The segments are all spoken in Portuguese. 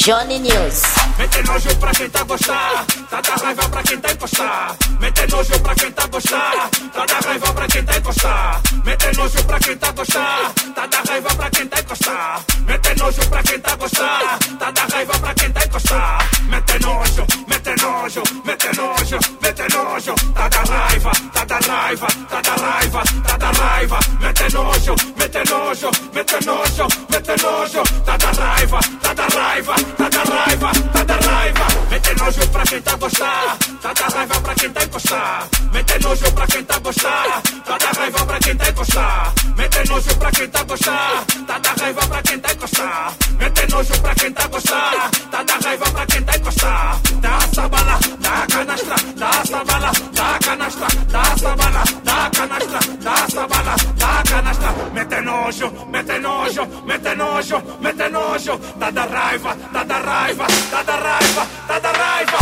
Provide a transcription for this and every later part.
Johnny News. Mete nojo pra quem tá gostar, tá da raiva pra quem tá encostar. Mete nojo pra quem tá gostar, tá da raiva pra quem tá encostar. Mete nojo pra quem tá gostar, tá da raiva pra quem tá encostar. Mete nojo pra quem tá gostar, tá da raiva pra quem tá encostar. Mete nojo, mete nojo, mete nojo, mete nojo. Tá da raiva, tá da raiva, tá da raiva, tá da raiva. Mete nojo, mete nojo, mete nojo, mete nojo. Tá da raiva, tá da raiva, tá da raiva, tá da raiva. Mete nojo pra quem tá gostar, tá da raiva pra quem tá encostar. Mete nojo pra quem tá gostar, tá da raiva pra quem tá encostar. Mete nojo pra quem tá gostar, tá da raiva pra quem tá encostar. Mete nojo pra quem tá gostar, tá da raiva pra quem tá encostar. Dá essa bala, dá a canastra, dá essa bala, dá a canastra, dá essa bala, dá a canastra, dá essa bala, dá a canastra. Mete nojo, mete nojo, mete nojo, mete nojo. Tá da raiva, tá da raiva, tá da raiva, tá da raiva.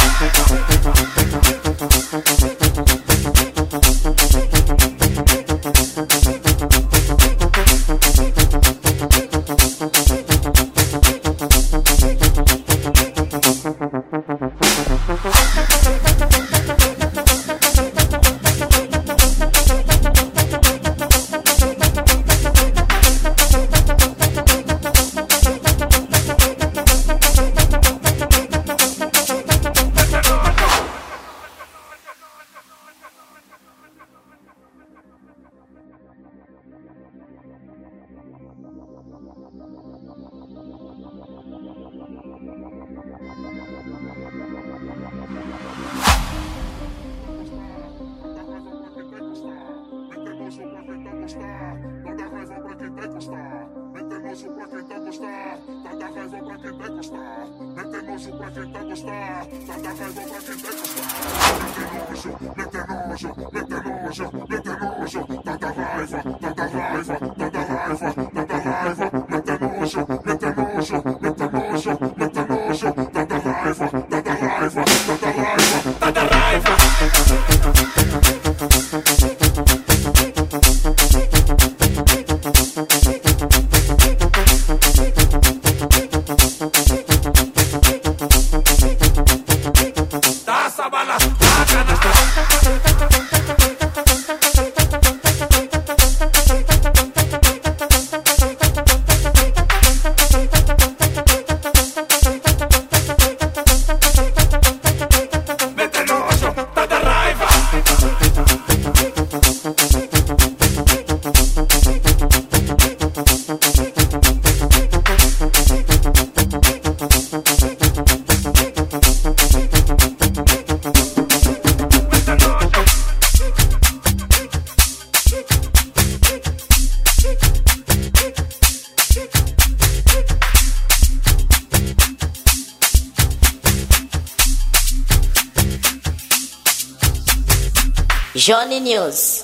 Johnny News.